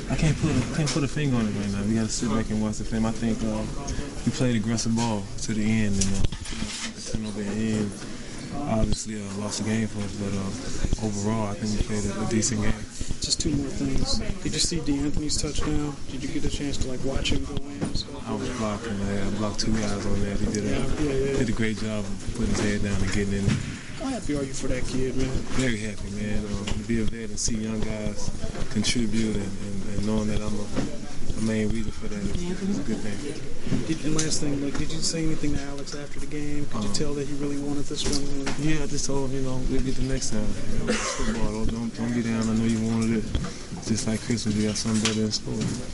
I can't put a finger on it right now. We got to sit back and watch the film. I think we played aggressive ball to the end, and the turnover at the end obviously lost the game for us. But overall, I think we played a decent game. Just two more things. Did you see D'Anthony's touchdown? Did you get a chance to watch him go in? I was blocking. I blocked two guys on that. He did a great job of putting his head down and getting in there. How happy are you for that kid, man? Very happy, man. To be a vet and see young guys contribute and knowing that I'm a main reason for that is a good thing. And last thing, did you say anything to Alex after the game? Could you tell that he really wanted this one? Yeah, I just told him, we'll get the next time. It's football. Don't be down. I know you wanted it. Just like Christmas, you got something better in store.